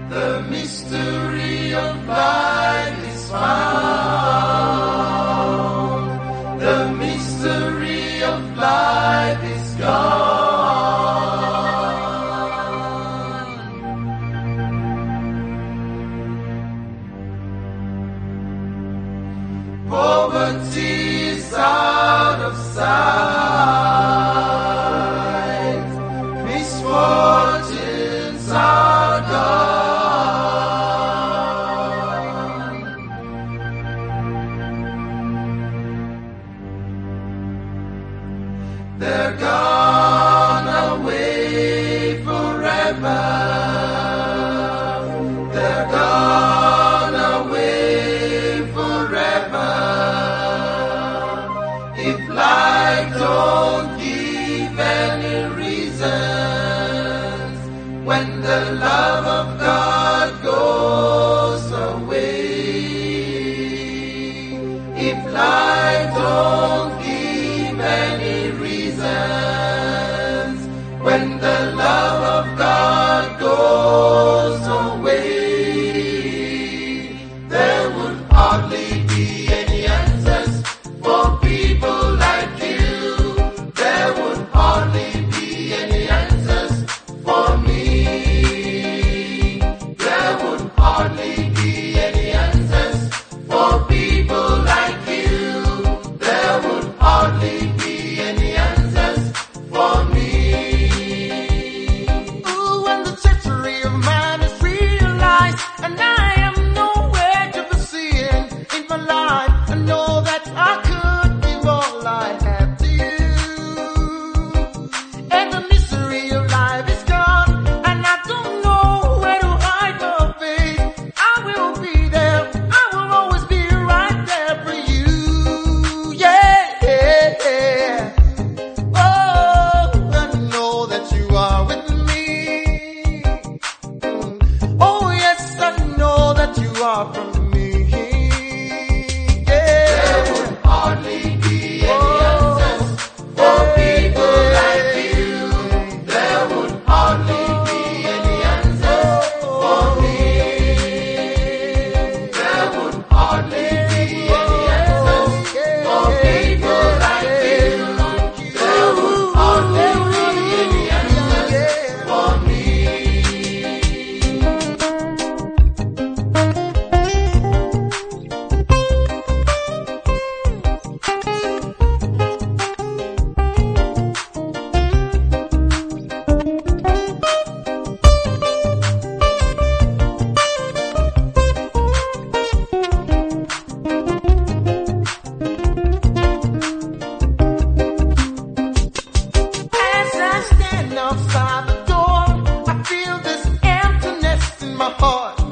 The mystery of life is found. The mystery of life is gone. Poverty is out of sight. Misfortunes are gone. They're gone away forever. They're gone away forever. If life don't give any reasons, when the love of God goes away, if life don't give any reasons, when the love of God goes away, there would hardly be any answers for people like you. There would hardly be any answers for me. There would hardly be any answers for people like you. There would hardly be any answers for me. Ooh, when the treachery of man is realized, and I am nowhere to be seen in my life, I know that I could give all I have to you. And the misery of life is gone, and I don't know where to hide my face. I will be there, I will always be right there for you. Yeah, yeah, yeah. Oh, I know that you are with me. Oh, yes, I know that you are from me. There Yeah. would hardly be any answers for people like you. There would hardly be any answers for me. There would hardly be any answers for people like you. There would hardly be any answers for me. As I stand outside the door, I feel this emptiness in my heart.